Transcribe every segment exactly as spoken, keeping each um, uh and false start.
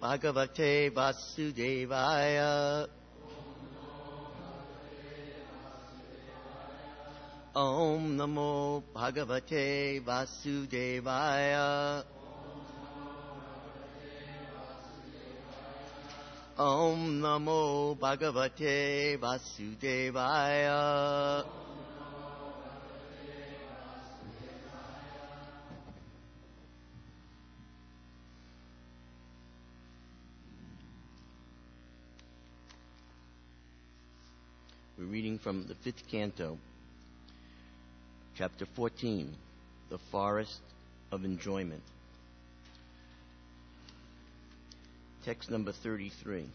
Bhagavate Vasudevaya. Om Namo Bhagavate Vasudevaya. Om Namo Bhagavate Vasudevaya. We're reading from the fifth canto, chapter fourteen, The Forest of Enjoyment. Text number thirty-three.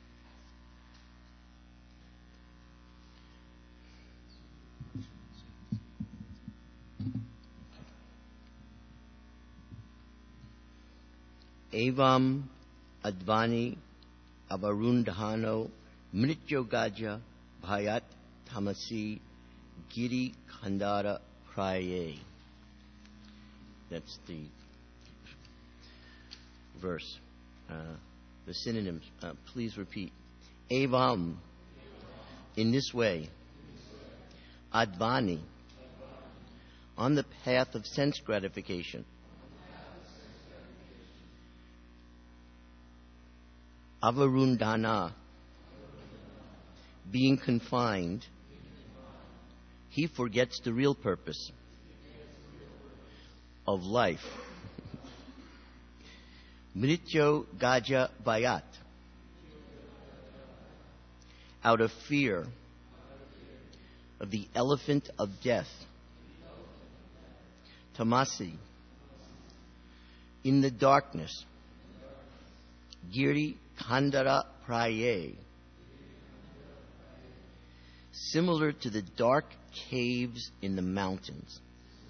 Evam Advani Avarundhano Mrityogaja Bhayat Tamasi Giri Khandara Praye. That's the verse. Uh, the synonyms, uh, please repeat. Evam, in this way. Advani, on the path of sense gratification. Avarundhana, being confined, he forgets the real purpose of life. Mrityo Gaja Bayat, out of fear of the elephant of death. Tamasi, in the darkness. Giri Khandara Praye, similar to the dark caves in the mountains.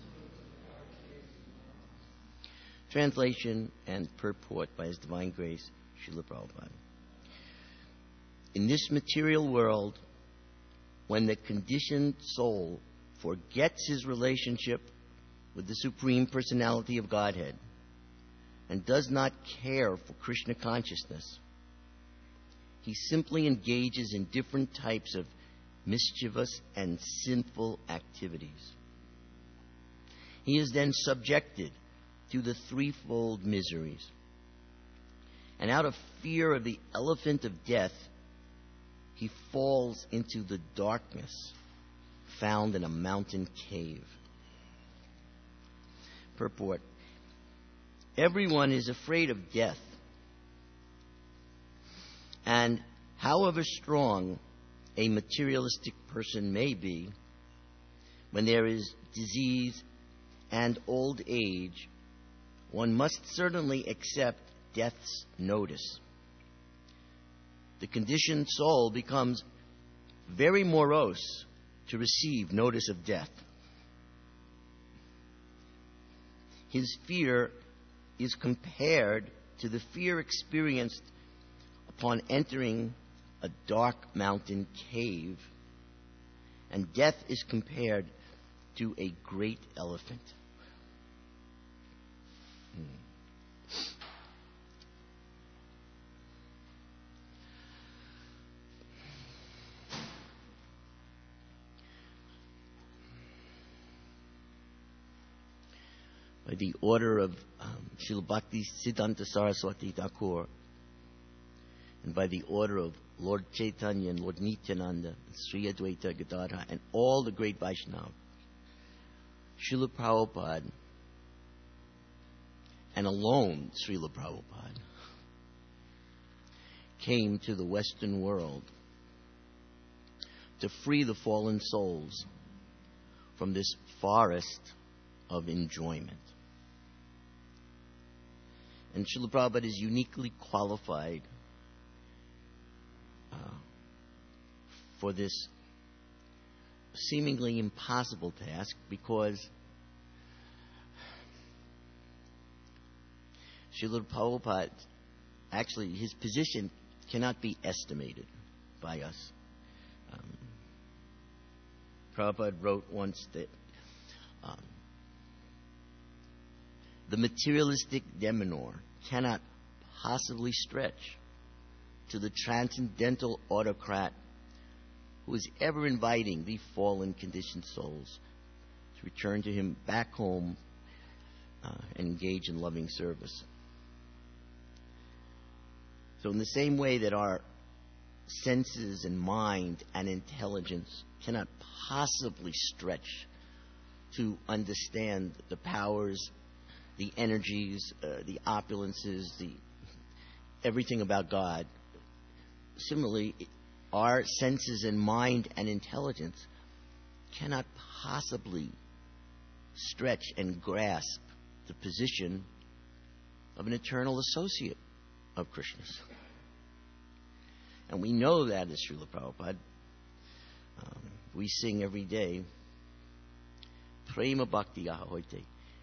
Translation and purport by His Divine Grace, Srila Prabhupada. In this material world, when the conditioned soul forgets his relationship with the Supreme Personality of Godhead and does not care for Krishna consciousness, he simply engages in different types of mischievous and sinful activities. He is then subjected to the threefold miseries. And out of fear of the elephant of death, he falls into the darkness found in a mountain cave. Purport. Everyone is afraid of death. And however strong a materialistic person may be, when there is disease and old age, one must certainly accept death's notice. The conditioned soul becomes very morose to receive notice of death. His fear is compared to the fear experienced upon entering a dark mountain cave, and death is compared to a great elephant. Hmm. By the order of um, Srila Bhakti Siddhanta Saraswati Thakur, and by the order of Lord Chaitanya and Lord Nityananda, Sri Advaita Gadadhara, and all the great Vaishnava, Srila Prabhupada, and alone Srila Prabhupada, came to the Western world to free the fallen souls from this forest of enjoyment. And Srila Prabhupada is uniquely qualified uh, for this seemingly impossible task, because Srila Prabhupada, actually, his position cannot be estimated by us. Um, Prabhupada wrote once that um, the materialistic demonor cannot possibly stretch to the transcendental autocrat who is ever inviting the fallen, conditioned souls to return to him back home uh, and engage in loving service. So in the same way that our senses and mind and intelligence cannot possibly stretch to understand the powers, the energies, uh, the opulences, the everything about God, similarly, our senses and mind and intelligence cannot possibly stretch and grasp the position of an eternal associate of Krishna's. And we know that as Srila Prabhupada. Um, we sing every day, Prema Bhakti Ahoite.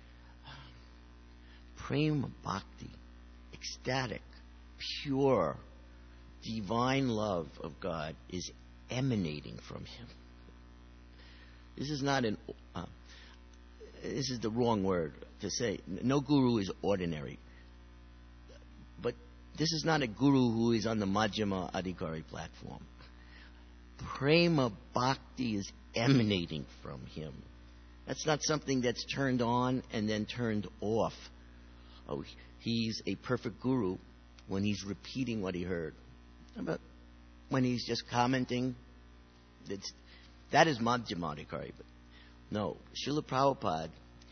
Prema Bhakti, ecstatic, pure, divine love of God is emanating from him. This is not an, uh, this is the wrong word to say. No guru is ordinary. But this is not a guru who is on the Majjhima Adhikari platform. Prema Bhakti is emanating from him. That's not something that's turned on and then turned off. Oh, he's a perfect guru when he's repeating what he heard. But when he's just commenting, it's, that is Majjhima Adhikari. But no, Srila Prabhupada,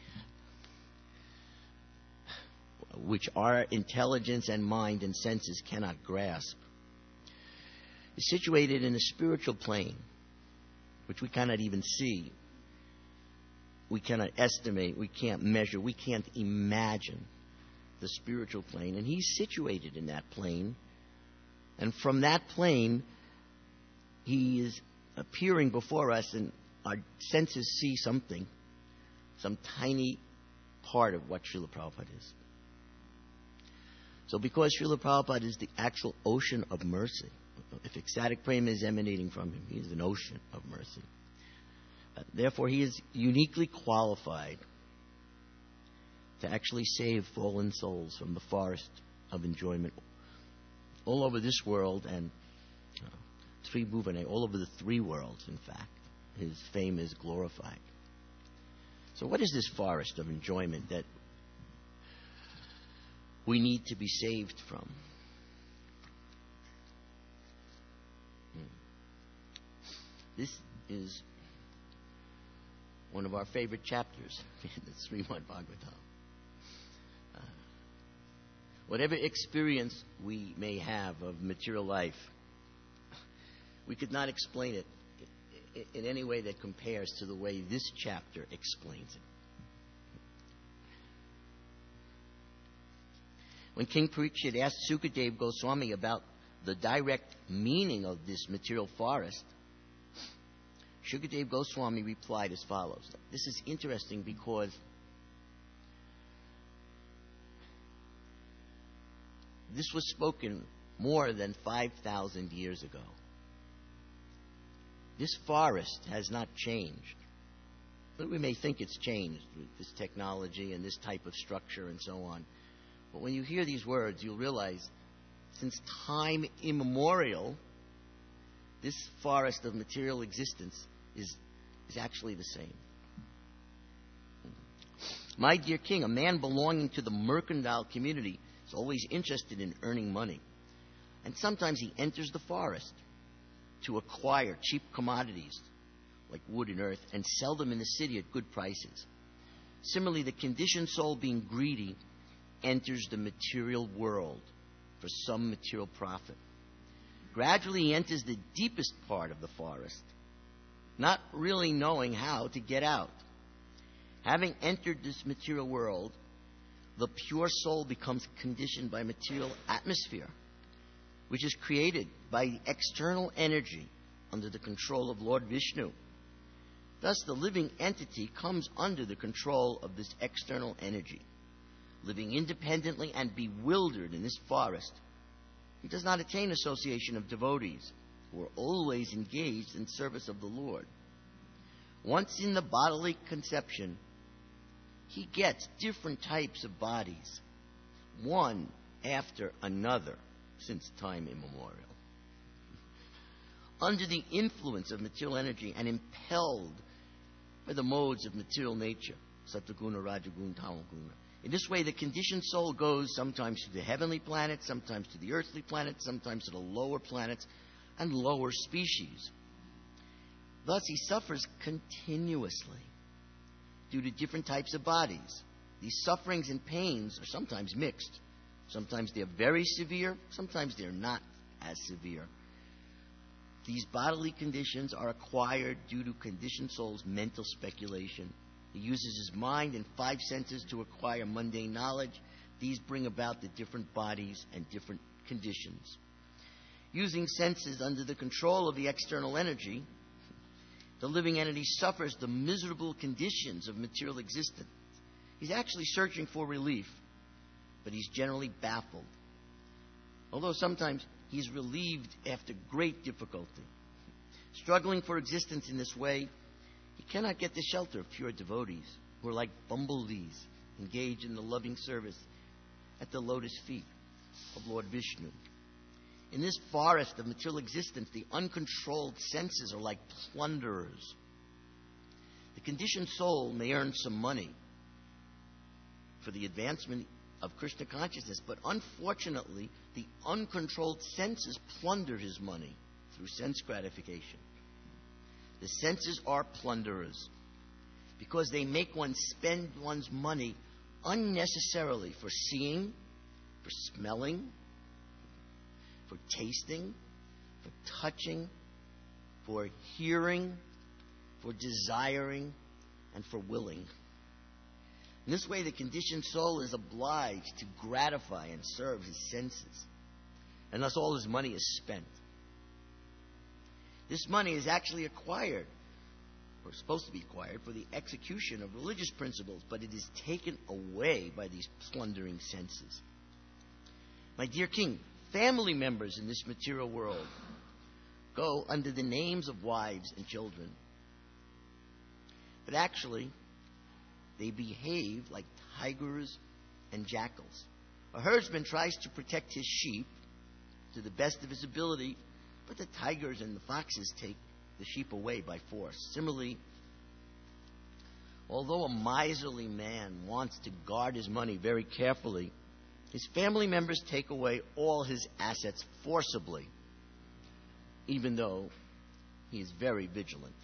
which our intelligence and mind and senses cannot grasp, is situated in a spiritual plane, which we cannot even see. We cannot estimate, we can't measure, we can't imagine the spiritual plane. And he's situated in that plane. And from that plane, he is appearing before us, and our senses see something, some tiny part of what Srila Prabhupada is. So because Srila Prabhupada is the actual ocean of mercy, if ecstatic prema is emanating from him, he is an ocean of mercy. Uh, therefore, he is uniquely qualified to actually save fallen souls from the forest of enjoyment all over this world and uh, Tribhuvane, all over the three worlds, in fact. His fame is glorified. So what is this forest of enjoyment that we need to be saved from? Hmm. This is one of our favorite chapters in the Srimad Bhagavatam. Uh, whatever experience we may have of material life, we could not explain it in any way that compares to the way this chapter explains it. When King Parikshit asked Sukadeva Goswami about the direct meaning of this material forest, Sukadeva Goswami replied as follows. This is interesting because this was spoken more than five thousand years ago. This forest has not changed. We may think it's changed with this technology and this type of structure and so on. But when you hear these words, you'll realize since time immemorial, this forest of material existence is, is actually the same. My dear king, a man belonging to the mercantile community is always interested in earning money. And sometimes he enters the forest to acquire cheap commodities like wood and earth and sell them in the city at good prices. Similarly, the conditioned soul, being greedy, enters the material world for some material profit. Gradually, he enters the deepest part of the forest, not really knowing how to get out. Having entered this material world, the pure soul becomes conditioned by material atmosphere, which is created by the external energy under the control of Lord Vishnu. Thus, the living entity comes under the control of this external energy. Living independently and bewildered in this forest, he does not attain association of devotees who are always engaged in service of the Lord. Once in the bodily conception, he gets different types of bodies. One after another since time immemorial. Under the influence of material energy and impelled by the modes of material nature, Sattva-guna, Rajaguna, Tamoguna. In this way, the conditioned soul goes sometimes to the heavenly planets, sometimes to the earthly planets, sometimes to the lower planets and lower species. Thus, he suffers continuously due to different types of bodies. These sufferings and pains are sometimes mixed. Sometimes they're very severe, sometimes they're not as severe. These bodily conditions are acquired due to conditioned soul's mental speculation. He uses his mind and five senses to acquire mundane knowledge. These bring about the different bodies and different conditions. Using senses under the control of the external energy, the living entity suffers the miserable conditions of material existence. He's actually searching for relief, but he's generally baffled. Although sometimes he's relieved after great difficulty. Struggling for existence in this way, he cannot get the shelter of pure devotees who are like bumblebees engaged in the loving service at the lotus feet of Lord Vishnu. In this forest of material existence, the uncontrolled senses are like plunderers. The conditioned soul may earn some money for the advancement of Krishna consciousness, but unfortunately, the uncontrolled senses plunder his money through sense gratification. The senses are plunderers because they make one spend one's money unnecessarily for seeing, for smelling, for tasting, for touching, for hearing, for desiring, and for willing. In this way, the conditioned soul is obliged to gratify and serve his senses, and thus all his money is spent. This money is actually acquired, or supposed to be acquired, for the execution of religious principles, but it is taken away by these plundering senses. My dear king, family members in this material world go under the names of wives and children, but actually they behave like tigers and jackals. A herdsman tries to protect his sheep to the best of his ability, but the tigers and the foxes take the sheep away by force. Similarly, although a miserly man wants to guard his money very carefully, his family members take away all his assets forcibly, even though he is very vigilant.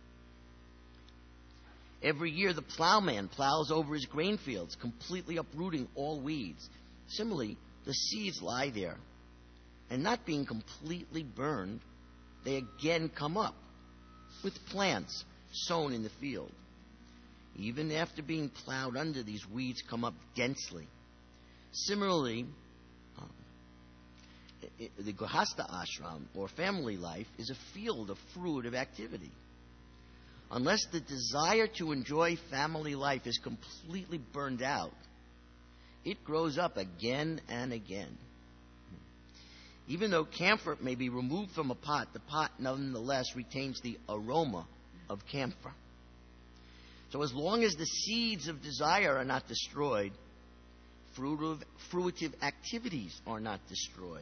Every year, the plowman plows over his grain fields, completely uprooting all weeds. Similarly, the seeds lie there, and not being completely burned, they again come up with plants sown in the field. Even after being plowed under, these weeds come up densely. Similarly, um, the Grihastha ashram, or family life, is a field of fruitive activity. Unless the desire to enjoy family life is completely burned out, it grows up again and again. Even though camphor may be removed from a pot, the pot nonetheless retains the aroma of camphor. So as long as the seeds of desire are not destroyed, fruitive, fruitive activities are not destroyed.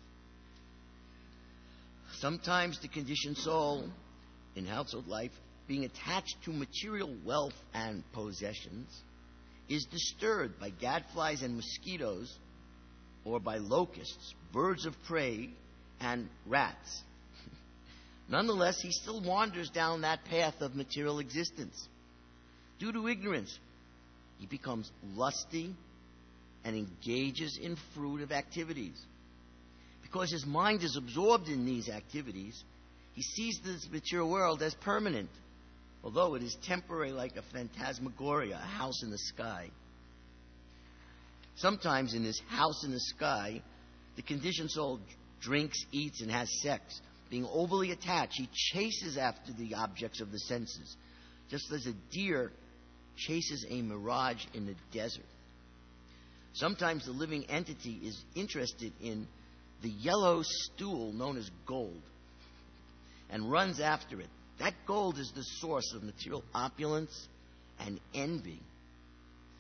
Sometimes the conditioned soul in household life, being attached to material wealth and possessions, is disturbed by gadflies and mosquitoes, or by locusts, birds of prey, and rats. Nonetheless, he still wanders down that path of material existence. Due to ignorance, he becomes lusty and engages in fruitive activities. Because his mind is absorbed in these activities, he sees this material world as permanent, although it is temporary, like a phantasmagoria, a house in the sky. Sometimes in this house in the sky, the conditioned soul drinks, eats, and has sex. Being overly attached, he chases after the objects of the senses, just as a deer chases a mirage in the desert. Sometimes the living entity is interested in the yellow stool known as gold and runs after it. That gold is the source of material opulence and envy.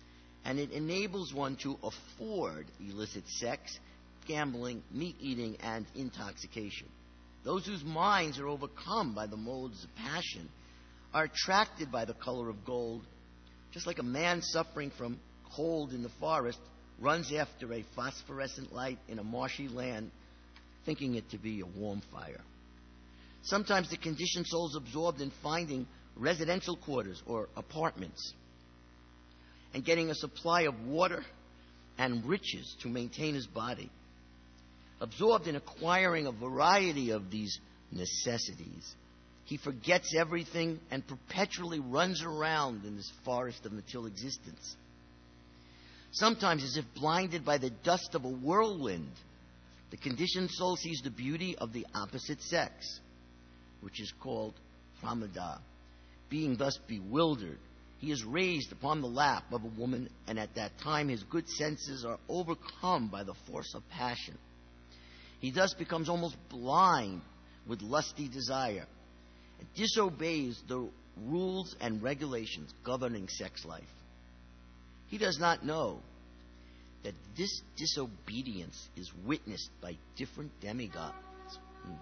and it enables one to afford illicit sex, gambling, meat eating, and intoxication. Those whose minds are overcome by the modes of passion are attracted by the color of gold, just like a man suffering from cold in the forest runs after a phosphorescent light in a marshy land, thinking it to be a warm fire. Sometimes the conditioned soul is absorbed in finding residential quarters or apartments and getting a supply of water and riches to maintain his body. Absorbed in acquiring a variety of these necessities, he forgets everything and perpetually runs around in this forest of material existence. Sometimes, as if blinded by the dust of a whirlwind, the conditioned soul sees the beauty of the opposite sex, which is called pramada. Being thus bewildered, he is raised upon the lap of a woman, and at that time his good senses are overcome by the force of passion. He thus becomes almost blind with lusty desire and disobeys the rules and regulations governing sex life. He does not know that this disobedience is witnessed by different demigods. Hmm.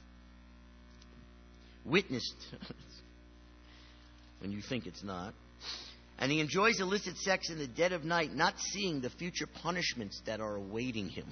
Witnessed when you think it's not. And he enjoys illicit sex in the dead of night, not seeing the future punishments that are awaiting him.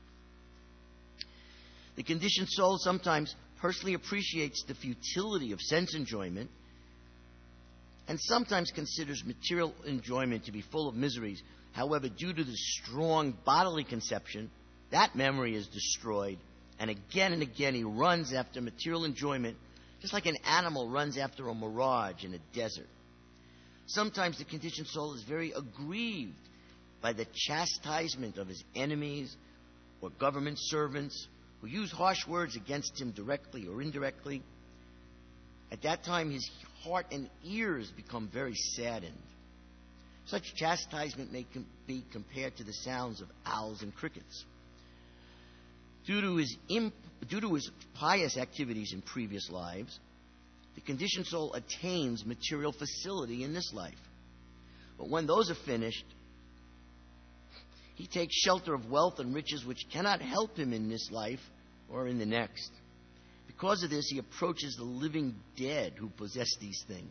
The conditioned soul sometimes personally appreciates the futility of sense enjoyment and sometimes considers material enjoyment to be full of miseries. However, due to the strong bodily conception, that memory is destroyed, and again and again he runs after material enjoyment, just like an animal runs after a mirage in a desert. Sometimes the conditioned soul is very aggrieved by the chastisement of his enemies or government servants who use harsh words against him directly or indirectly. At that time, his heart and ears become very saddened. Such chastisement may com- be compared to the sounds of owls and crickets. Due to his imp- due to his pious activities in previous lives, the conditioned soul attains material facility in this life. But when those are finished, he takes shelter of wealth and riches which cannot help him in this life or in the next. Because of this, he approaches the living dead who possess these things.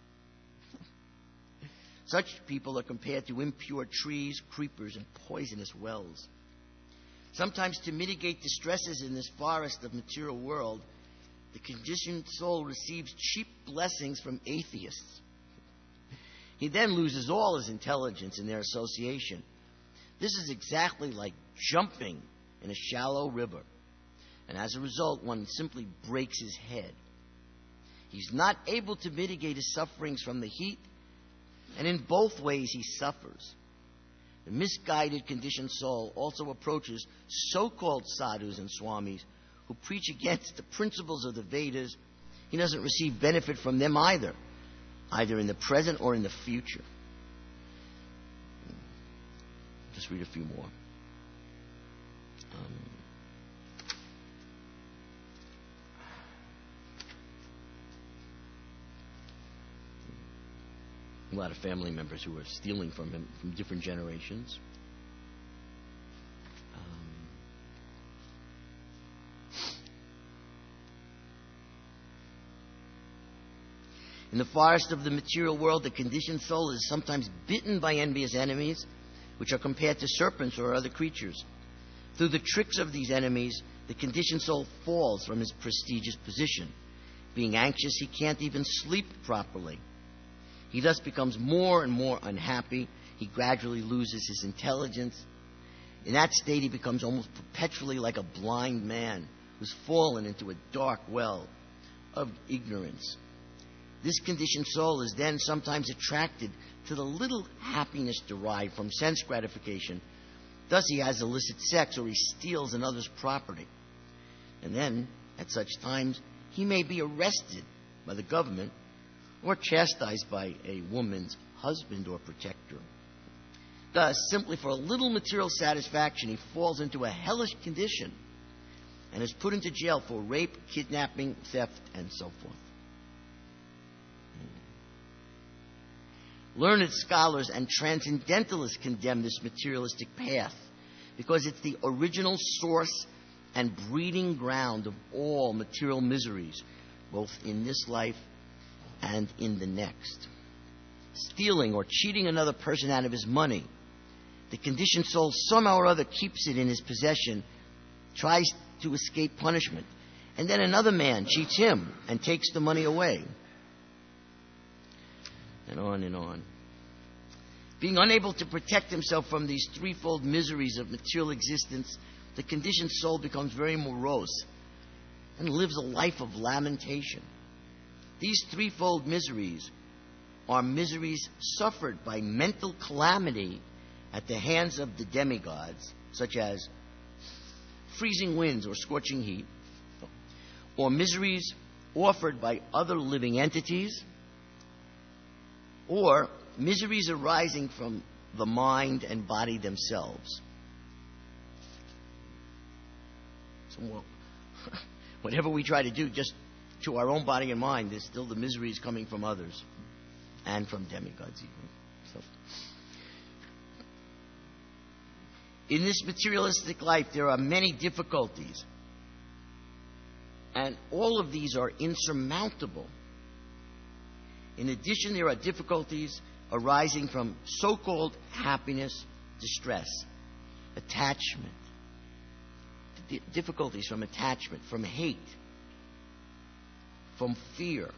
Such people are compared to impure trees, creepers, and poisonous wells. Sometimes, to mitigate distresses in this forest of material world, the conditioned soul receives cheap blessings from atheists. He then loses all his intelligence in their association. This is exactly like jumping in a shallow river, and as a result, one simply breaks his head. He's not able to mitigate his sufferings from the heat, and in both ways he suffers. The misguided conditioned soul also approaches so-called sadhus and swamis who preach against the principles of the Vedas. He doesn't receive benefit from them either, either in the present or in the future. Just read a few more. Um, a lot of family members who are stealing from him from different generations. Um, in the forest of the material world, the conditioned soul is sometimes bitten by envious enemies, which are compared to serpents or other creatures. Through the tricks of these enemies, the conditioned soul falls from his prestigious position. Being anxious, he can't even sleep properly. He thus becomes more and more unhappy. He gradually loses his intelligence. In that state, he becomes almost perpetually like a blind man who's fallen into a dark well of ignorance. This conditioned soul is then sometimes attracted to the little happiness derived from sense gratification. Thus he has illicit sex, or he steals another's property. And then, at such times, he may be arrested by the government or chastised by a woman's husband or protector. Thus, simply for a little material satisfaction, he falls into a hellish condition and is put into jail for rape, kidnapping, theft, and so forth. Learned scholars and transcendentalists condemn this materialistic path because it's the original source and breeding ground of all material miseries, both in this life and in the next. Stealing or cheating another person out of his money. The conditioned soul somehow or other keeps it in his possession, tries to escape punishment, and then another man cheats him and takes the money away. And on and on. Being unable to protect himself from these threefold miseries of material existence, the conditioned soul becomes very morose and lives a life of lamentation. These threefold miseries are miseries suffered by mental calamity at the hands of the demigods, such as freezing winds or scorching heat, or miseries offered by other living entities, or miseries arising from the mind and body themselves. So, well, whatever we try to do just to our own body and mind, there's still the miseries coming from others and from demigods even. So, in this materialistic life, there are many difficulties, and all of these are insurmountable. In addition, there are difficulties arising from so-called happiness, distress, attachment, D- difficulties from attachment, from hate, from fear,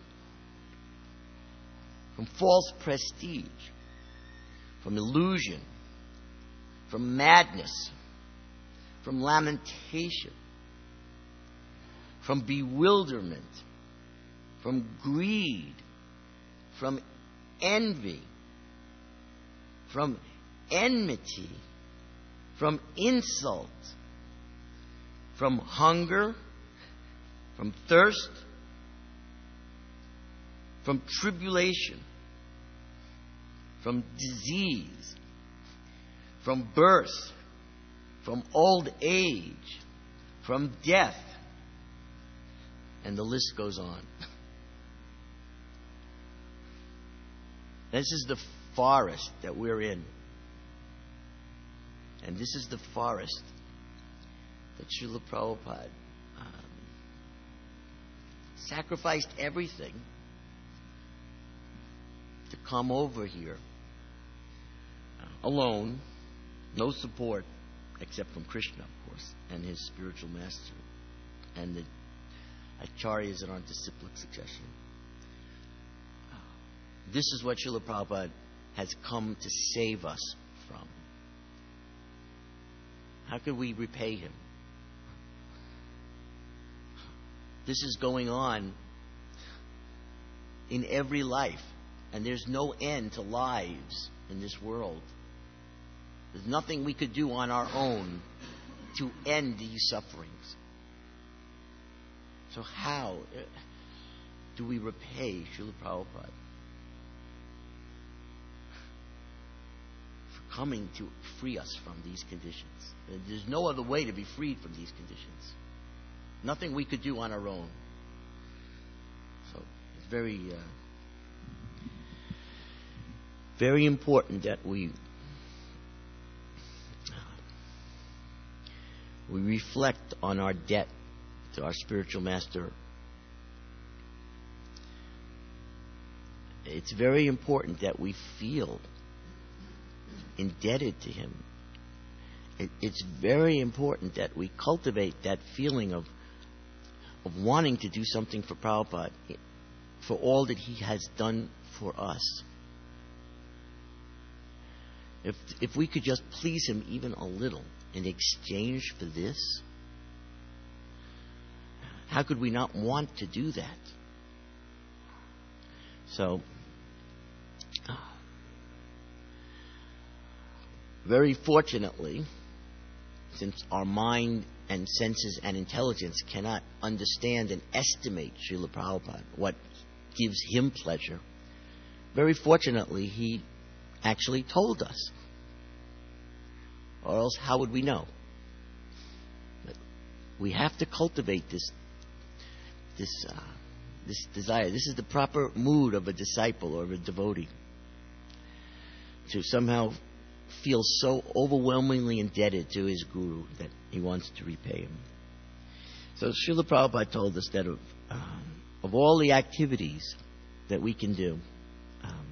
from false prestige, from illusion, from madness, from lamentation, from bewilderment, from greed, from envy, from enmity, from insult, from hunger, from thirst, from tribulation, from disease, from birth, from old age, from death, and the list goes on. This is the forest that we're in. And this is the forest that Srila Prabhupada um, sacrificed everything to come over here uh, alone, no support except from Krishna, of course, and his spiritual master, and the acharyas that are in disciplic succession. This is what Srila Prabhupada has come to save us from. How could we repay him? This is going on in every life, and there's no end to lives in this world. There's nothing we could do on our own to end these sufferings. So how do we repay Srila Prabhupada for coming to free us from these conditions? There's no other way to be freed from these conditions. Nothing we could do on our own. So it's very, uh, very important that we we reflect on our debt to our spiritual master. It's very important that we feel indebted to him. It, it's very important that we cultivate that feeling of of wanting to do something for Prabhupada, for all that he has done for us. If if we could just please him even a little in exchange for this, how could we not want to do that? So, very fortunately, since our mind and senses and intelligence cannot understand and estimate Srila Prabhupada, what gives him pleasure, very fortunately, he actually told us. Or else, how would we know? But we have to cultivate this, this, uh, this desire. This is the proper mood of a disciple or of a devotee. to somehow feel so overwhelmingly indebted to his guru that he wants to repay him. So Srila Prabhupada told us that of, um, of all the activities that we can do, um,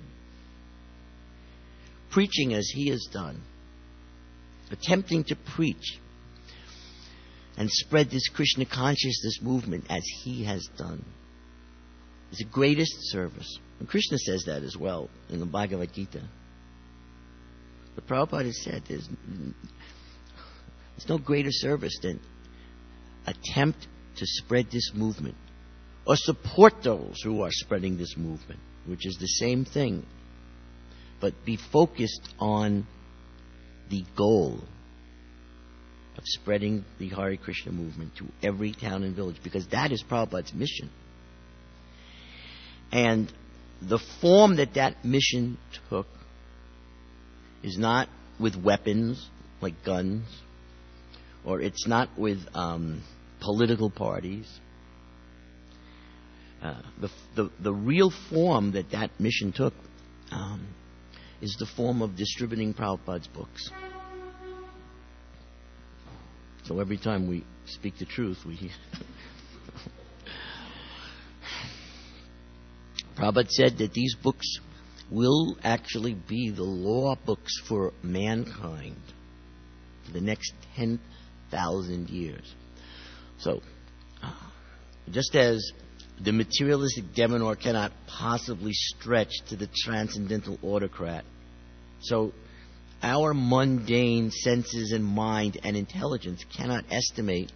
preaching as he has done, attempting to preach and spread this Krishna consciousness movement as he has done, is the greatest service. And Krishna says that as well in the Bhagavad Gita. But Prabhupada has said there's, there's no greater service than attempt to spread this movement or support those who are spreading this movement, which is the same thing, but be focused on the goal of spreading the Hare Krishna movement to every town and village, because that is Prabhupada's mission. And the form that that mission took is not with weapons like guns, or it's not with um, political parties. Uh, the, the the real form that that mission took um, is the form of distributing Prabhupada's books. So every time we speak the truth, we Prabhupada said that these books will actually be the law books for mankind for the next ten thousand years. So, uh, just as the materialistic Devanor cannot possibly stretch to the transcendental autocrat, so our mundane senses and mind and intelligence cannot estimate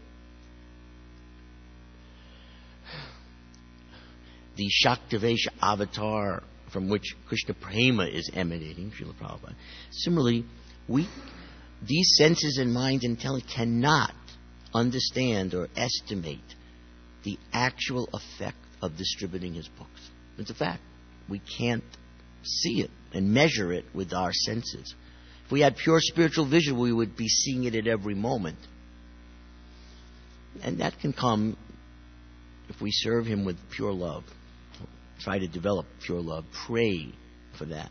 the Shaktavesha avatar from which Krishna Prema is emanating, Srila Prabhupada. Similarly, we, these senses and mind and intelligence cannot understand or estimate the actual effect of distributing his books. It's a fact. We can't see it and measure it with our senses. If we had pure spiritual vision, we would be seeing it at every moment. And that can come if we serve him with pure love. Try to develop pure love. Pray for that.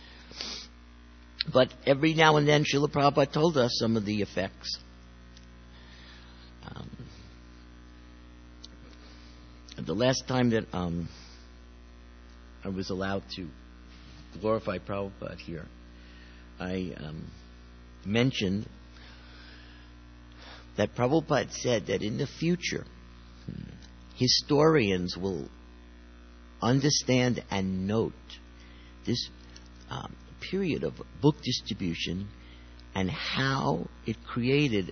But every now and then, Srila Prabhupada told us some of the effects. Um, the last time that um, I was allowed to glorify Prabhupada here, I um, mentioned that Prabhupada said that in the future, historians will understand and note this um, period of book distribution and how it created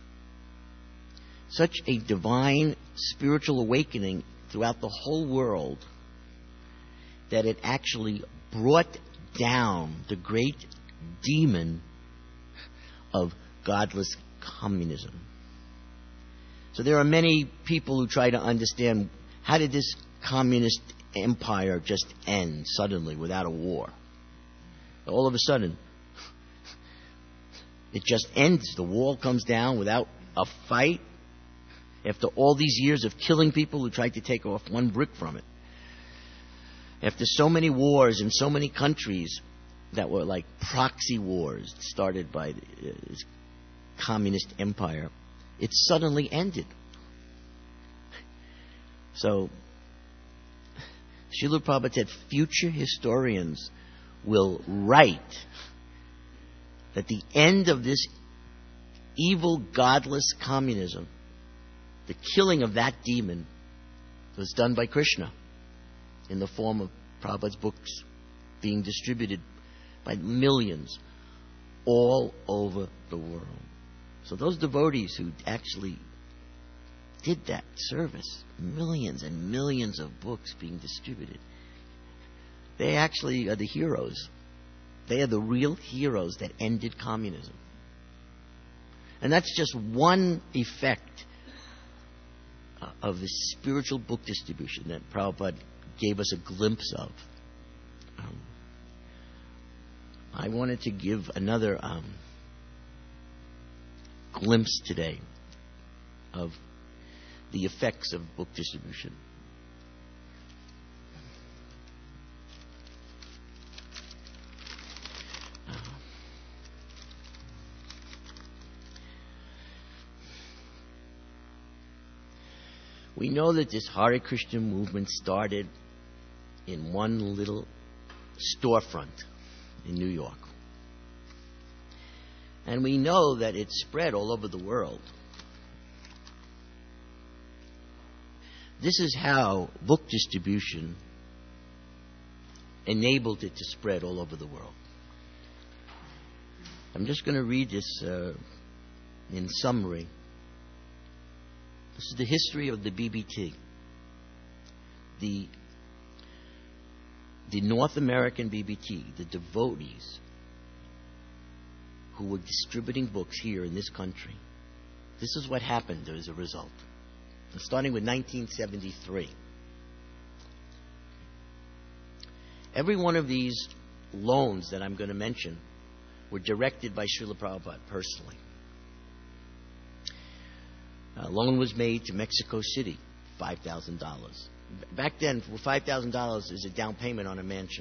such a divine spiritual awakening throughout the whole world that it actually brought down the great demon of godless communism. So there are many people who try to understand, how did this communist empire just end suddenly without a war? All of a sudden, it just ends. The wall comes down without a fight after all these years of killing people who tried to take off one brick from it. After so many wars in so many countries that were like proxy wars started by the uh, communist empire, it suddenly ended. So, Srila Prabhupada said future historians will write that the end of this evil, godless communism, the killing of that demon, was done by Krishna in the form of Prabhupada's books being distributed by millions all over the world. So those devotees who actually did that service, millions and millions of books being distributed, they actually are the heroes. They are the real heroes that ended communism. And that's just one effect of the spiritual book distribution that Prabhupada gave us a glimpse of. Um, I wanted to give another um, glimpse today of the effects of book distribution. We know that this Hare Krishna movement started in one little storefront in New York. And we know that it spread all over the world. This is how book distribution enabled it to spread all over the world. I'm just going to read this uh, in summary. This is the history of the B B T. The, the North American B B T, the devotees who were distributing books here in this country. This is what happened as a result. Starting with nineteen seventy-three. Every one of these loans that I'm going to mention were directed by Srila Prabhupada personally. A loan was made to Mexico City, five thousand dollars. Back then, five thousand dollars is a down payment on a mansion.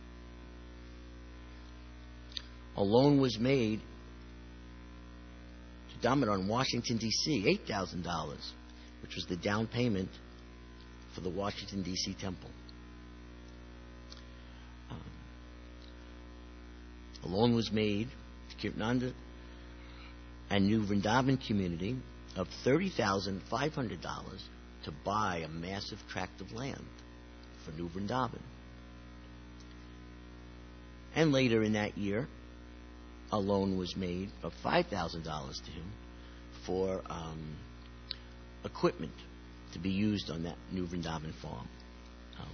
A loan was made to Damodar in Washington, D C, eight thousand dollars, which was the down payment for the Washington, D C temple. Um, a loan was made to Kirtananda and New Vrindavan community of thirty thousand five hundred dollars to buy a massive tract of land for New Vrindavan. And later in that year, a loan was made of five thousand dollars to him for um, equipment to be used on that New Vrindavan farm. Um,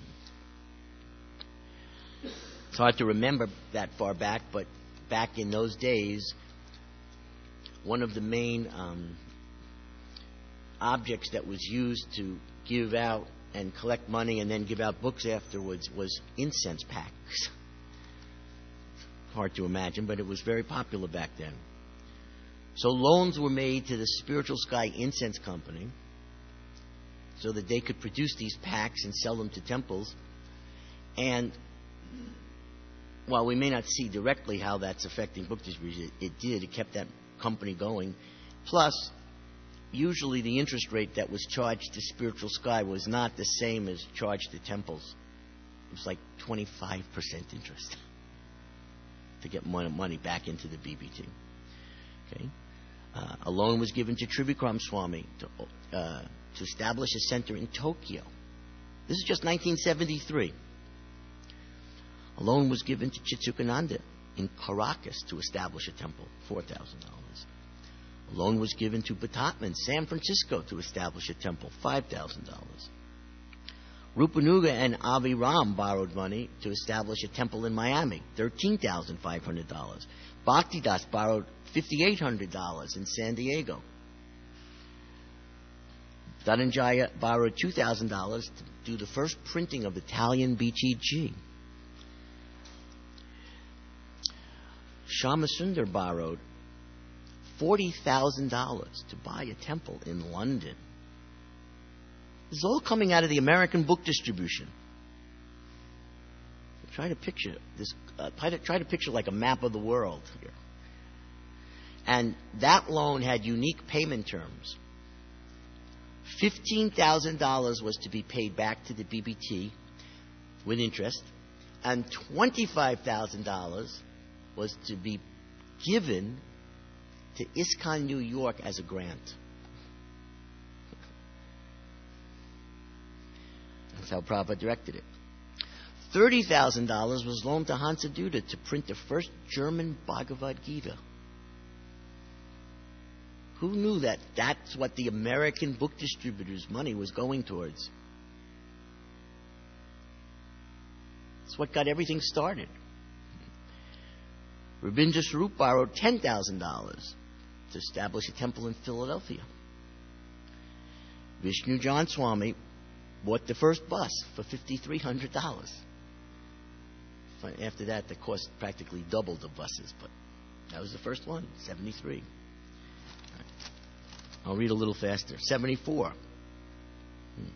it's hard to remember that far back, but back in those days, one of the main um, objects that was used to give out and collect money and then give out books afterwards was incense packs. Hard to imagine, but it was very popular back then. So loans were made to the Spiritual Sky Incense Company so that they could produce these packs and sell them to temples. And while we may not see directly how that's affecting book distribution, it, it did. It kept that company going. Plus, usually the interest rate that was charged to Spiritual Sky was not the same as charged to temples. It was like twenty-five percent interest to get money back into the B B T. Okay, uh, a loan was given to Trivikram Swami to, uh, to establish a center in Tokyo. This is just nineteen seventy-three. A loan was given to Chitsukananda in Caracas to establish a temple, four thousand dollars. A loan was given to Batatman, San Francisco, to establish a temple, five thousand dollars. Rupanuga and Avi Ram borrowed money to establish a temple in Miami, thirteen thousand five hundred dollars. Bhaktidas borrowed five thousand eight hundred dollars in San Diego. Dhananjaya borrowed two thousand dollars to do the first printing of Italian B T G. Shamasundar borrowed forty thousand dollars to buy a temple in London. This is all coming out of the American book distribution. Try to picture this. Uh, try, to, try to picture like a map of the world here. And that loan had unique payment terms. Fifteen thousand dollars was to be paid back to the B B T with interest, and twenty-five thousand dollars was to be given to ISKCON New York as a grant. That's how Prabhupada directed it. thirty thousand dollars was loaned to Hansa Duda to print the first German Bhagavad Gita. Who knew that that's what the American book distributors' money was going towards? It's what got everything started. Rabindra Swarup borrowed ten thousand dollars to establish a temple in Philadelphia. Vishnu John Swami bought the first bus for five thousand three hundred dollars. After that, the cost practically doubled the buses, but that was the first one, seventy-three. Right. I'll read a little faster. seventy-four. Hmm.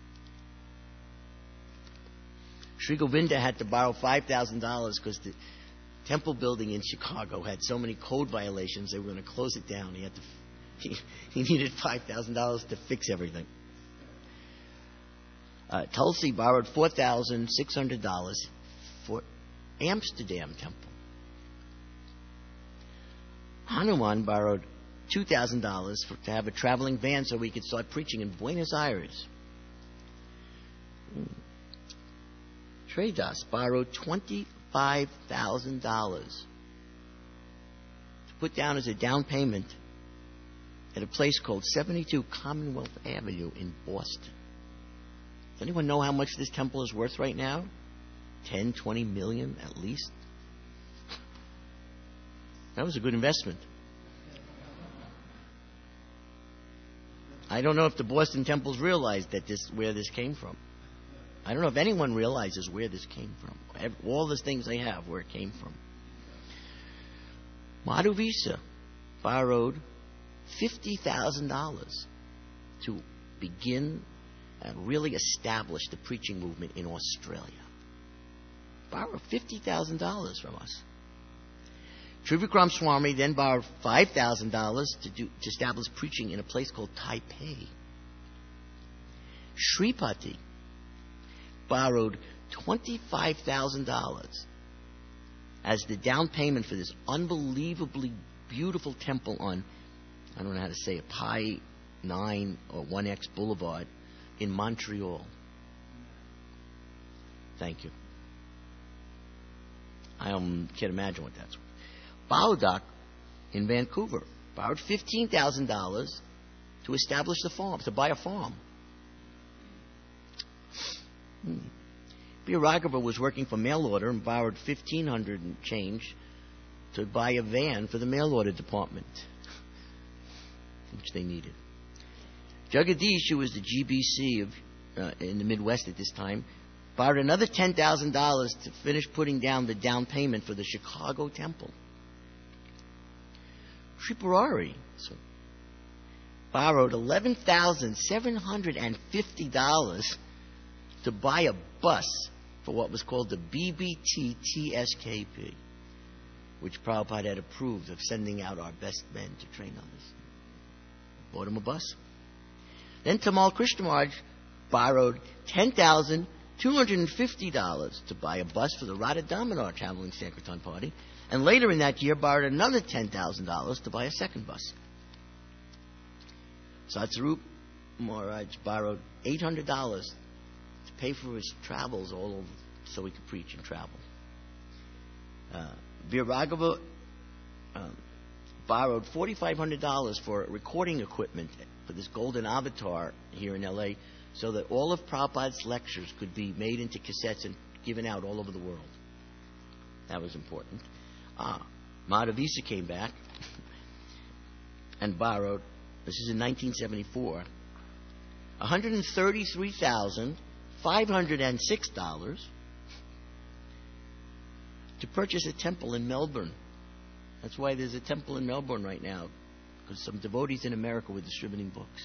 Sri Govinda had to borrow five thousand dollars because the temple building in Chicago had so many code violations they were going to close it down. He had to, he, he needed five thousand dollars to fix everything. Uh, Tulsi borrowed four thousand six hundred dollars for Amsterdam Temple. Hanuman borrowed two thousand dollars to have a traveling van so he could start preaching in Buenos Aires. Hmm. Tredas borrowed twenty-five thousand dollars to put down as a down payment at a place called seventy-two Commonwealth Avenue in Boston. Does anyone know how much this temple is worth right now? ten, twenty million at least. That was a good investment. I don't know if the Boston temples realized that this where this came from. I don't know if anyone realizes where this came from. All the things they have, where it came from. Madhuvisa borrowed fifty thousand dollars to begin and really establish the preaching movement in Australia. Borrowed fifty thousand dollars from us. Trivikram Swami then borrowed five thousand dollars to do to establish preaching in a place called Taipei. Sripati borrowed twenty-five thousand dollars as the down payment for this unbelievably beautiful temple on, I don't know how to say it, Pi nine or one X Boulevard in Montreal. Thank you. I um, can't imagine what that's worth. Baudak in Vancouver borrowed fifteen thousand dollars to establish the farm, to buy a farm. Hmm. Biragava was working for mail order and borrowed fifteen hundred dollars and change to buy a van for the mail order department, which they needed. Jagadish, who was the G B C of uh, in the Midwest at this time, borrowed another ten thousand dollars to finish putting down the down payment for the Chicago temple. Tripurari so, borrowed eleven thousand seven hundred fifty dollars to buy a bus for what was called the B B T T S K P, which Prabhupada had approved of sending out our best men to train on this. Bought him a bus. Then Tamal Krishnamurti borrowed ten thousand two hundred fifty dollars to buy a bus for the Radha Damodar traveling Sankirtan party, and later in that year borrowed another ten thousand dollars to buy a second bus. Satsarup Maharaj borrowed eight hundred dollars to pay for his travels all over so he could preach and travel. Uh, Viragava um, borrowed four thousand five hundred dollars for recording equipment for this golden avatar here in L A so that all of Prabhupada's lectures could be made into cassettes and given out all over the world. That was important. Ah, Madhavisa came back and borrowed, this is in nineteen seventy-four, one hundred thirty-three thousand five hundred six dollars to purchase a temple in Melbourne. That's why there's a temple in Melbourne right now, because some devotees in America were distributing books.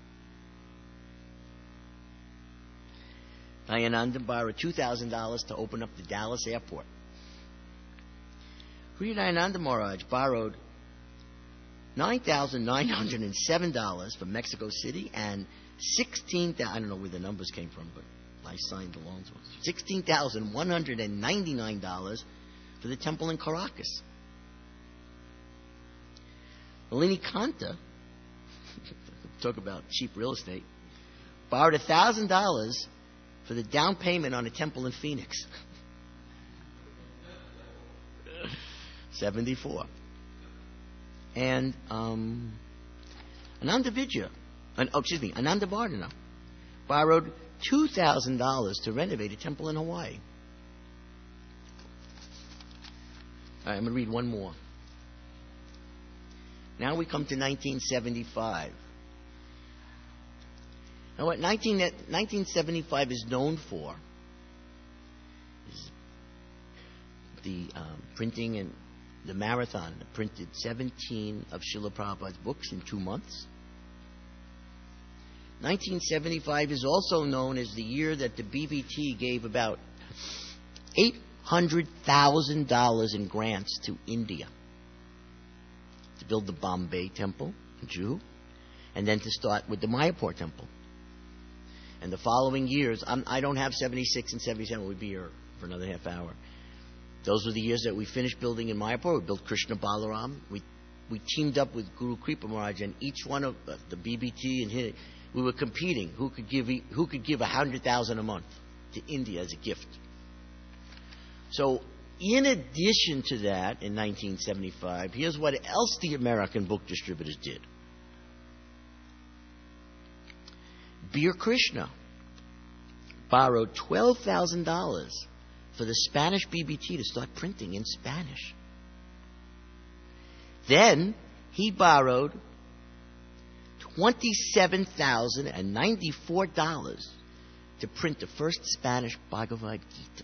Dayananda borrowed two thousand dollars to open up the Dallas airport. Hridayananda Maharaj borrowed nine thousand nine hundred seven dollars from Mexico City and sixteen thousand, I don't know where the numbers came from, but I signed along to it. sixteen thousand one hundred ninety-nine dollars for the temple in Caracas. Nalini Kanta, talk about cheap real estate, borrowed one thousand dollars for the down payment on a temple in Phoenix. seventy-four. And um, Ananda Vidya, an, oh, excuse me, Ananda Vardhana borrowed two thousand dollars to renovate a temple in Hawaii. All right, I'm going to read one more. Now we come to nineteen seventy-five. Now what nineteen, nineteen seventy-five is known for is the um, printing and the marathon that printed seventeen of Srila Prabhupada's books in two months. nineteen seventy-five is also known as the year that the B V T gave about eight hundred thousand dollars in grants to India to build the Bombay Temple in Juhu, and then to start with the Mayapur Temple. And the following years, I'm, I don't have seventy-six and seventy-seven. We'd be here for another half hour. Those were the years that we finished building in Mayapur. We built Krishna Balaram. We we teamed up with Guru Kripa Maharaj, and each one of uh, the B B T and his, we were competing who could give e- who could give a hundred thousand a month to India as a gift. So, in addition to that, in nineteen seventy-five, here's what else the American book distributors did. Bir Krishna borrowed twelve thousand dollars for the Spanish B B T to start printing in Spanish. Then he borrowed twenty-seven thousand ninety-four dollars to print the first Spanish Bhagavad Gita.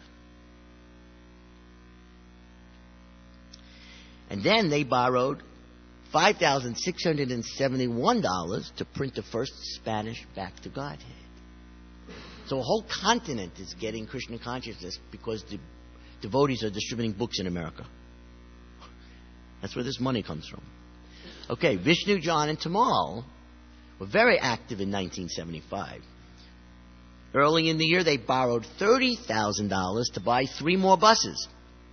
And then they borrowed five thousand six hundred seventy-one dollars to print the first Spanish Back to Godhead. So a whole continent is getting Krishna consciousness because the devotees are distributing books in America. That's where this money comes from. Okay, Vishnu, John, and Tamal were very active in nineteen seventy-five. Early in the year, they borrowed thirty thousand dollars to buy three more buses.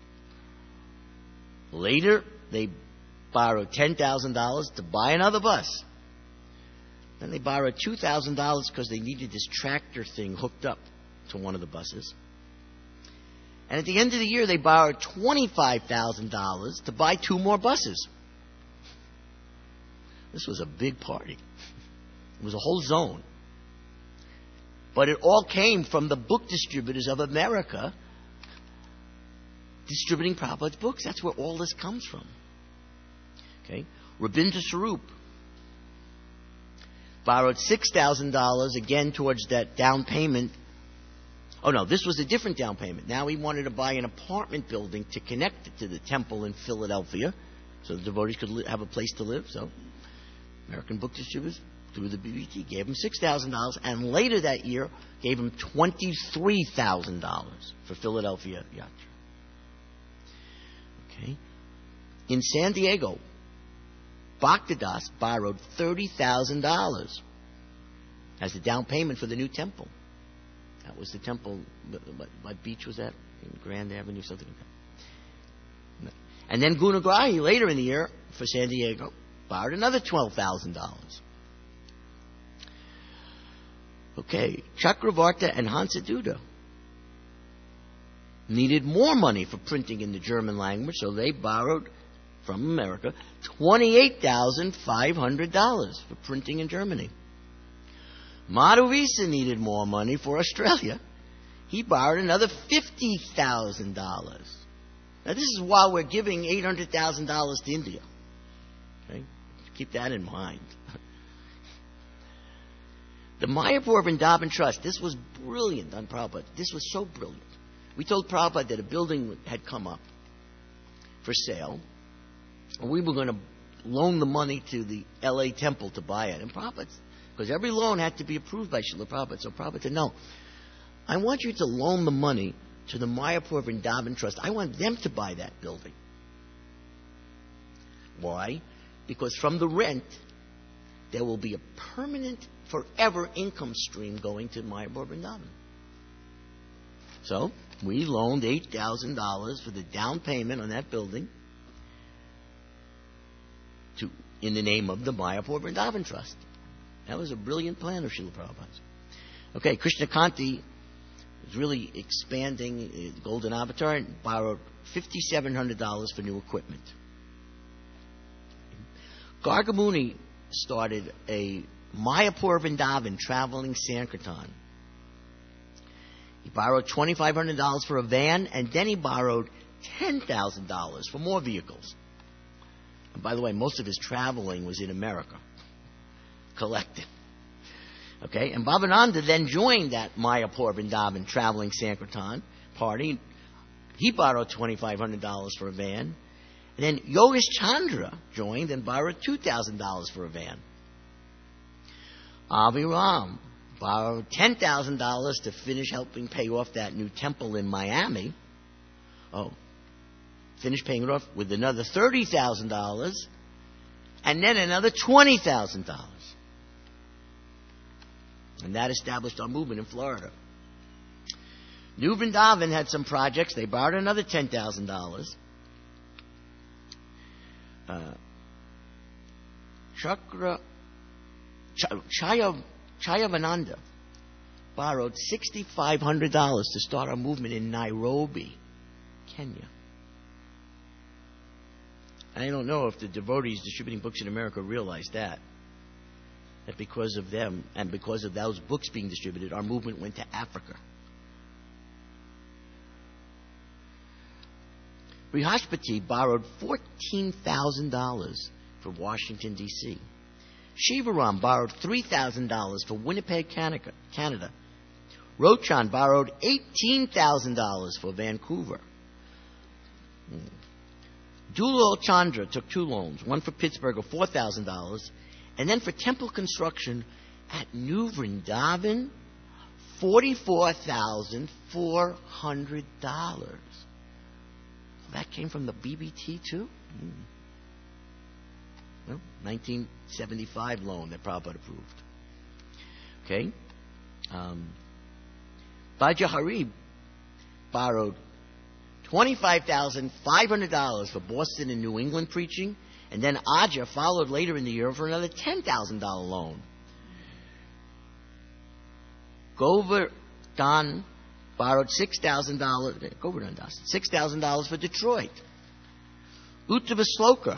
Later, they borrowed ten thousand dollars to buy another bus. Then they borrowed two thousand dollars because they needed this tractor thing hooked up to one of the buses. And at the end of the year, they borrowed twenty-five thousand dollars to buy two more buses. This was a big party. It was a whole zone. But it all came from the book distributors of America distributing Prabhupada's books. That's where all this comes from. Okay? Rabindra Swarup borrowed six thousand dollars again towards that down payment. Oh no, this was a different down payment. Now he wanted to buy an apartment building to connect it to the temple in Philadelphia so the devotees could li- have a place to live. So American book distributors, through the B B T, gave him six thousand dollars, and later that year gave him twenty-three thousand dollars for Philadelphia Yatra. Okay. In San Diego, Bhaktidas borrowed thirty thousand dollars as the down payment for the new temple. That was the temple. What, what beach was that? In Grand Avenue, something like that. And then Gunagrahi, later in the year, for San Diego, borrowed another twelve thousand dollars. Okay, Chakravarta and Hansaduda needed more money for printing in the German language, so they borrowed from America twenty-eight thousand five hundred dollars for printing in Germany. Madhuvisa needed more money for Australia. He borrowed another fifty thousand dollars. Now, this is while we're giving eight hundred thousand dollars to India. Okay? Keep that in mind. The Mayapur Vrindavan Trust, this was brilliant on Prabhupada. This was so brilliant. We told Prabhupada that a building had come up for sale, and we were going to loan the money to the L A temple to buy it. And Prabhupada, because every loan had to be approved by Srila Prabhupada, so Prabhupada said, no, I want you to loan the money to the Mayapur Vrindavan Trust. I want them to buy that building. Why? Because from the rent, there will be a permanent, forever income stream going to Mayapur Vrindavan. So, we loaned eight thousand dollars for the down payment on that building to, in the name of the Mayapur Vrindavan Trust. That was a brilliant plan of Srila Prabhupada's. Okay, Krishna Kanti was really expanding the Golden Avatar and borrowed five thousand seven hundred dollars for new equipment. Gargamuni started a Mayapur Vrindavan traveling Sankirtan. He borrowed twenty-five hundred dollars for a van, and then he borrowed ten thousand dollars for more vehicles. And by the way, most of his traveling was in America, collecting. Okay, and Bhavananda then joined that Mayapur Vrindavan traveling Sankirtan party. He borrowed twenty-five hundred dollars for a van. And then Yogesh Chandra joined and borrowed two thousand dollars for a van. Aviram borrowed ten thousand dollars to finish helping pay off that new temple in Miami. Oh, finished paying it off with another thirty thousand dollars and then another twenty thousand dollars. And that established our movement in Florida. New Vrindavan had some projects. They borrowed another ten thousand dollars. Uh, Chakra Ch- Chaya, Chayavananda borrowed six thousand five hundred dollars to start our movement in Nairobi, Kenya. I don't know if the devotees distributing books in America realize that. That because of them and because of those books being distributed, our movement went to Africa. Brihaspati borrowed fourteen thousand dollars for Washington, D C Shivaram borrowed three thousand dollars for Winnipeg, Canada. Rochan borrowed eighteen thousand dollars for Vancouver. Hmm. Dulal Chandra took two loans, one for Pittsburgh of four thousand dollars, and then for temple construction at New Vrindavan, forty-four thousand four hundred dollars. That came from the B B T too? Hmm. Well, nineteen seventy-five loan that Prabhupada approved. Okay. Um, Baja Hari borrowed twenty-five thousand five hundred dollars for Boston and New England preaching, and then Aja followed later in the year for another ten thousand dollars loan. Govardhan borrowed six thousand dollars. Govardhan Das six thousand dollars for Detroit. Uttava Sloka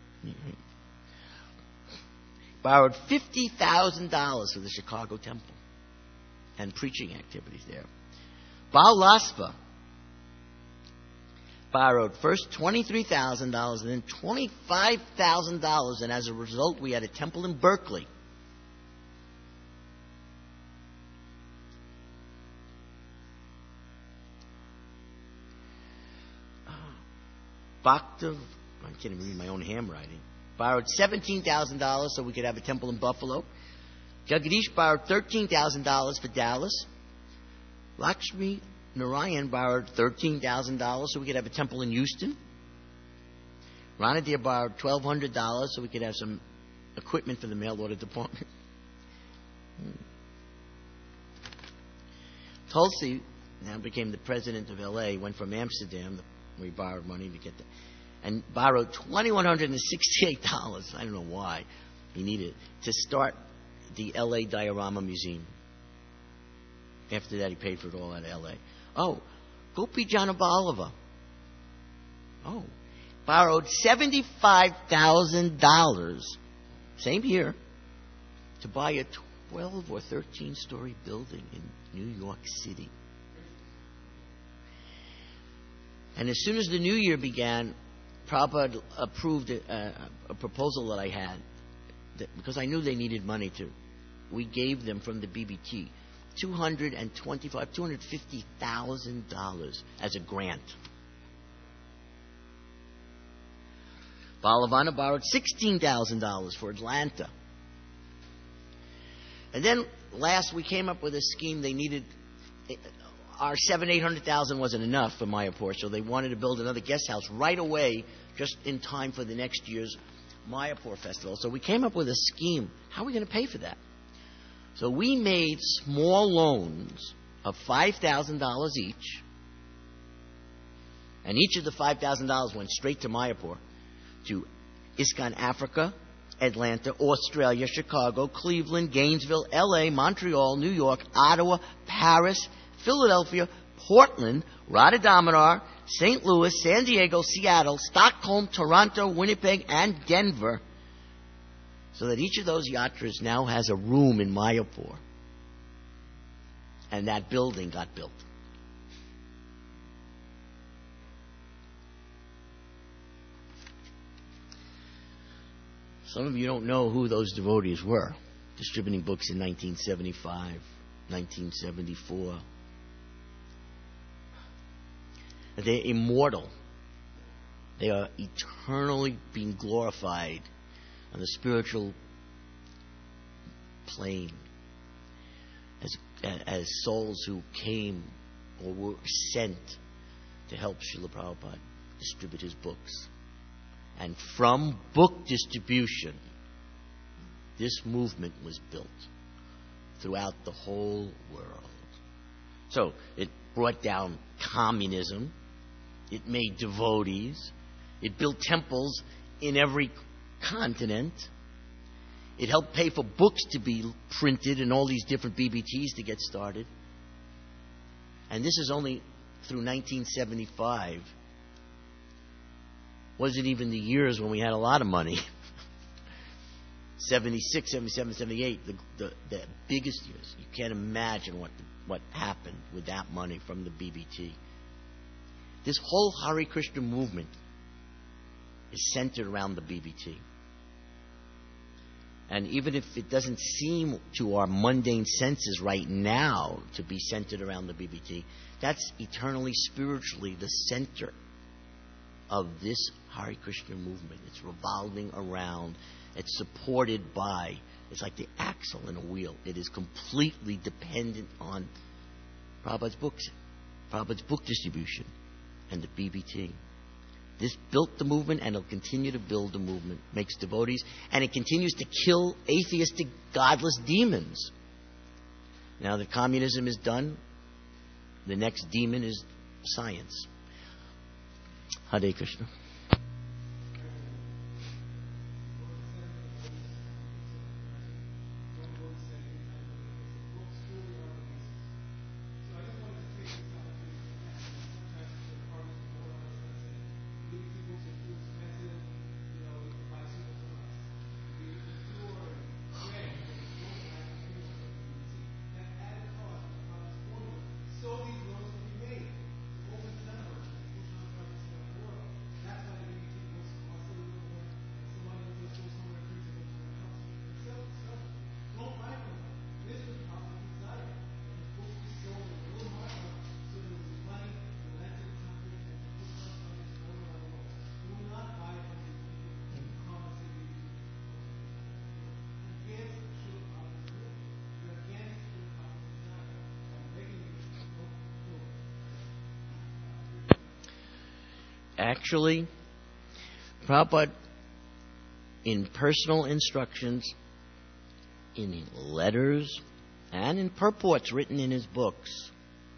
borrowed fifty thousand dollars for the Chicago Temple and preaching activities there. Bal Laspa borrowed first twenty-three thousand dollars and then twenty-five thousand dollars, and as a result, we had a temple in Berkeley. Bhaktav, I can't even read my own handwriting, borrowed seventeen thousand dollars so we could have a temple in Buffalo. Jagadish borrowed thirteen thousand dollars for Dallas. Lakshmi Narayan borrowed thirteen thousand dollars so we could have a temple in Houston. Ranadir borrowed twelve hundred dollars so we could have some equipment for the mail order department. hmm. Tulsi now became the president of L A, went from Amsterdam, we borrowed money to get that, and borrowed two thousand one hundred sixty-eight dollars, I don't know why he needed it, to start the L A Diorama Museum. After that, he paid for it all out of L A. Oh, Gopi Janabalava. Oh, borrowed seventy-five thousand dollars, same year, to buy a twelve or thirteen story building in New York City. And as soon as the new year began, Prabhupada approved a, a proposal that I had, that, because I knew they needed money to. We gave them from the B B T two hundred twenty-five, two hundred fifty thousand dollars as a grant. Balavana borrowed sixteen thousand dollars for Atlanta. And then last we came up with a scheme. They needed, our seven, eight hundred thousand wasn't enough for Mayapur, so they wanted to build another guest house right away, just in time for the next year's Mayapur festival. So we came up with a scheme. How are we going to pay for that? So we made small loans of five thousand dollars each, and each of the five thousand dollars went straight to Mayapur, to ISKCON Africa, Atlanta, Australia, Chicago, Cleveland, Gainesville, L A, Montreal, New York, Ottawa, Paris, Philadelphia, Portland, Radha Damodar, Saint Louis, San Diego, Seattle, Stockholm, Toronto, Winnipeg, and Denver, so that each of those yatras now has a room in Mayapur. And that building got built. Some of you don't know who those devotees were, distributing books in nineteen seventy-five, nineteen seventy-four. They're immortal. They are eternally being glorified on the spiritual plane as, as souls who came or were sent to help Srila Prabhupada distribute his books. And from book distribution, this movement was built. throughout the whole world. So it brought down communism. It made devotees. It built temples in every continent. It helped pay for books to be printed and all these different B B Ts to get started. And this is only through nineteen seventy-five. Wasn't even the years when we had a lot of money. seventy-six, seventy-seven, seventy-eight, the, the, the biggest years. You can't imagine what what happened with that money from the B B T. This whole Hare Krishna movement is centered around the B B T. And even if it doesn't seem to our mundane senses right now to be centered around the B B T, that's eternally, spiritually the center of this Hare Krishna movement. It's revolving around, it's supported by, it's like the axle in a wheel. It is completely dependent on Prabhupada's books, Prabhupada's book distribution, and the B B T. This built the movement, and it'll continue to build the movement, makes devotees, and it continues to kill atheistic, godless demons. Now that communism is done, the next demon is science. Hare Krishna. Actually, Prabhupada, in personal instructions, in letters, and in purports written in his books,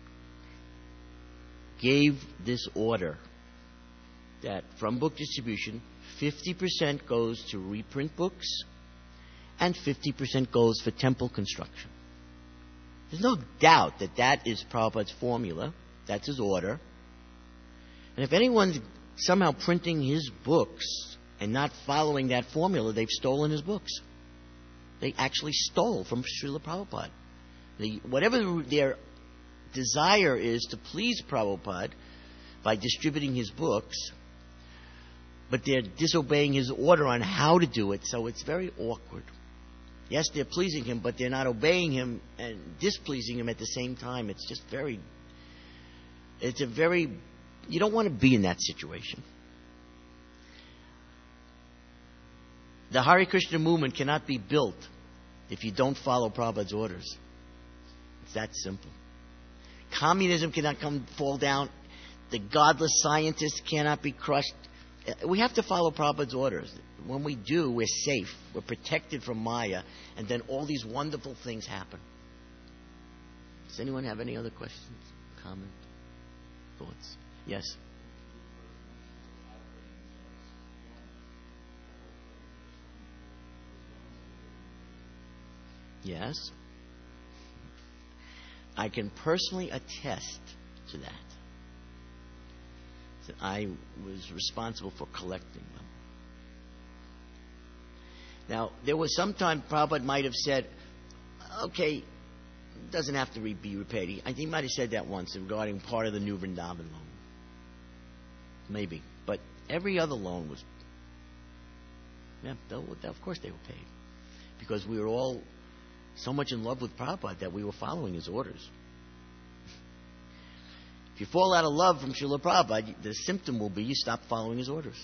gave this order that from book distribution, fifty percent goes to reprint books and fifty percent goes for temple construction. There's no doubt that that is Prabhupada's formula. That's his order. And if anyone's somehow printing his books and not following that formula, they've stolen his books. They actually stole from Srila Prabhupada. The, whatever their desire is to please Prabhupada by distributing his books, but they're disobeying his order on how to do it, so it's very awkward. Yes, they're pleasing him, but they're not obeying him and displeasing him at the same time. It's just very, it's a very, you don't want to be in that situation. The Hare Krishna movement cannot be built if you don't follow Prabhupada's orders. It's that simple. Communism cannot come fall down. The godless scientists cannot be crushed. We have to follow Prabhupada's orders. When we do, we're safe. We're protected from Maya. And then all these wonderful things happen. Does anyone have any other questions, comments, thoughts? Yes? Yes? I can personally attest to that. That I was responsible for collecting them. Now, there was some time Prabhupada might have said, okay, it doesn't have to be repaid. He, I think he might have said that once regarding part of the New Vrindavan loan. Maybe. But every other loan was, yeah, of course they were paid. Because we were all so much in love with Prabhupada that we were following his orders. If you fall out of love from Srila Prabhupada, the symptom will be you stop following his orders.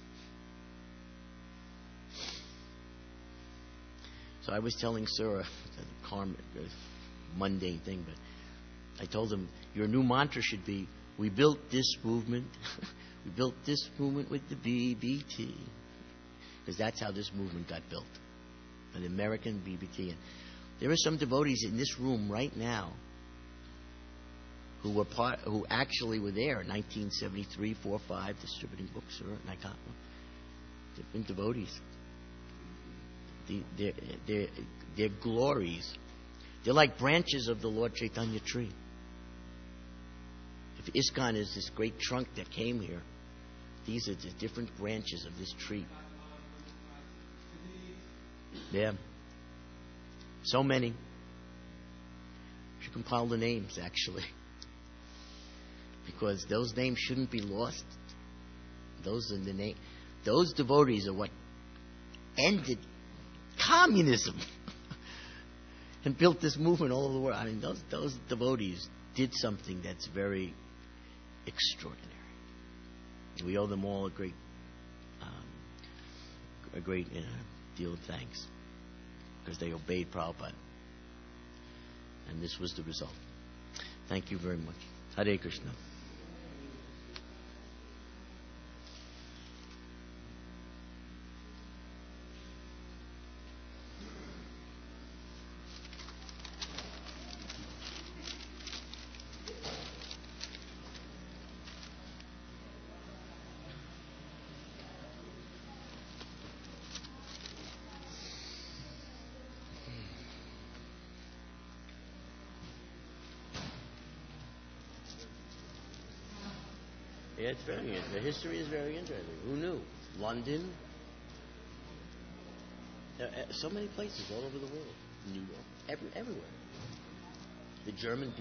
So I was telling Surah, a karma, a mundane thing, but I told him, your new mantra should be, we built this movement, we built this movement with the B B T. Because that's how this movement got built. An American B B T. And There are some devotees in this room right now who were part, who actually were there in nineteen seventy-three, four, five, distributing books, or and I got one. They've been devotees. The, their, their, their glories, they're like branches of the Lord Chaitanya tree. If ISKCON is this great trunk that came here, these are the different branches of this tree. Yeah. So many. You should compile the names, actually. Because those names shouldn't be lost. Those are the name. Those devotees are what ended communism and built this movement all over the world. I mean, those those devotees did something that's very extraordinary. We owe them all a great, um, a great uh, deal of thanks because they obeyed Prabhupada, and this was the result. Thank you very much. Hare Krishna. Yeah, it's very interesting. The history is very interesting. Who knew? London. There are so many places all over the world. New York. Every, everywhere. The German